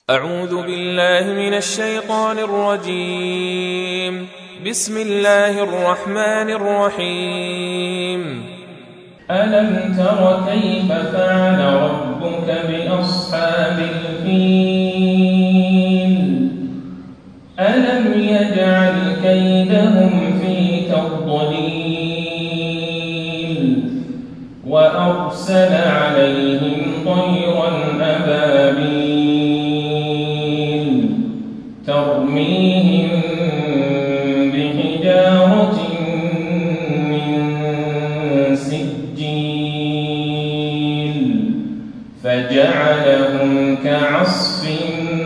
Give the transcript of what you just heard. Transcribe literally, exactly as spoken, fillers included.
أعوذ بالله من الشيطان الرجيم. بسم الله الرحمن الرحيم. ألم تر كيف فعل ربك بأصحاب الفيل ألم يجعل كيدهم في تضليل وأرسل عليهم طيرا أبابيل ترميهم بحجارة من سجيل فجعلهم كعصف